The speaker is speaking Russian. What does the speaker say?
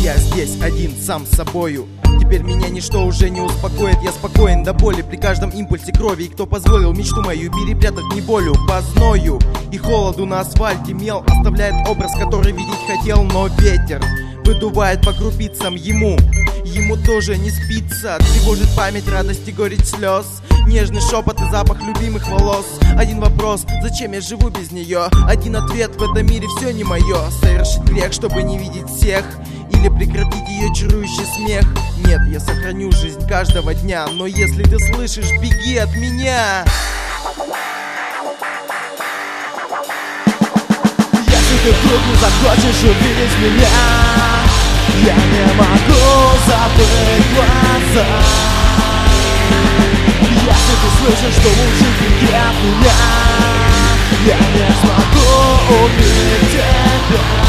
я здесь один, сам с собою. Теперь меня ничто уже не успокоит. Я спокоен до боли при каждом импульсе крови. И кто позволил мечту мою перепрятать не болью, по зною и холоду на асфальте мел оставляет образ, который видеть хотел. Но ветер выдувает по крупицам ему тоже не спится. Тревожит память, радости, горечь слез, нежный шепот и запах любимых волос. Один вопрос: зачем я живу без нее? Один ответ: в этом мире все не мое. Совершить грех, чтобы не видеть всех, или прекратить ее чарующий смех? Нет, я сохраню жизнь каждого дня, но если ты слышишь, беги от меня. Если ты вдруг не захочешь увидеть меня, я не могу закрыть глаза. Если ты слышишь, что лучше беги от меня, я не смогу убить тебя.